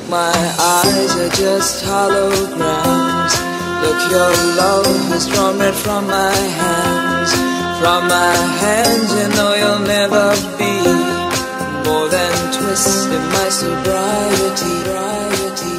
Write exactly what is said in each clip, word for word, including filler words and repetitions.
my eyes are just holograms. Look, your love has drawn red from my hands. From my hands, you know you'll never be more than twist in my sobriety, sobriety,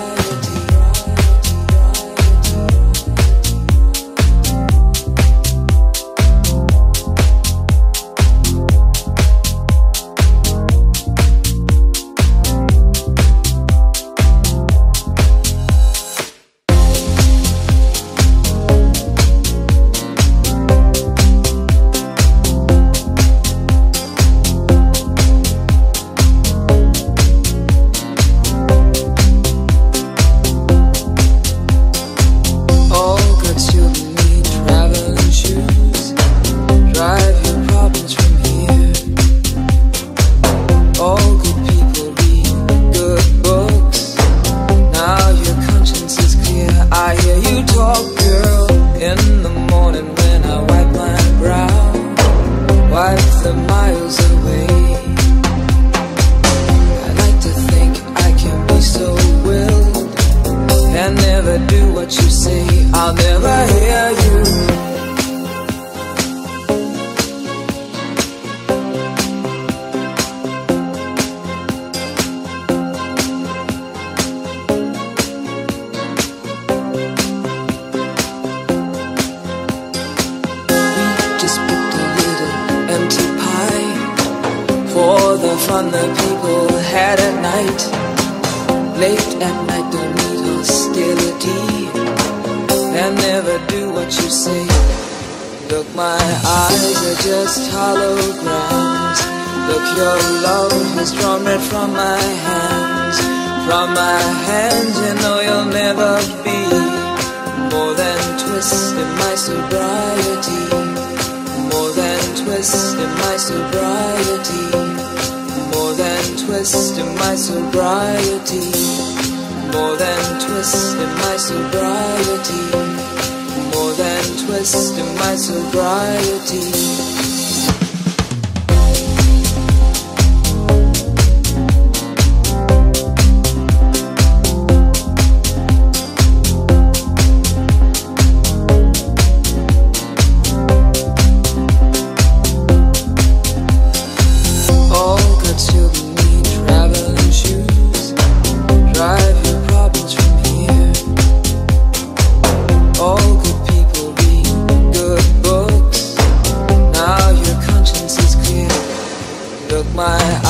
fun that people had at night. Late at night don't need hostility, and never do what you say. Look, my eyes are just holograms. Look, your love has drawn red from my hands. From my hands, you know you'll never be more than twist in my sobriety. More than twist in my sobriety. More than twist in my sobriety. More than twist in my sobriety. More than twist in my sobriety. My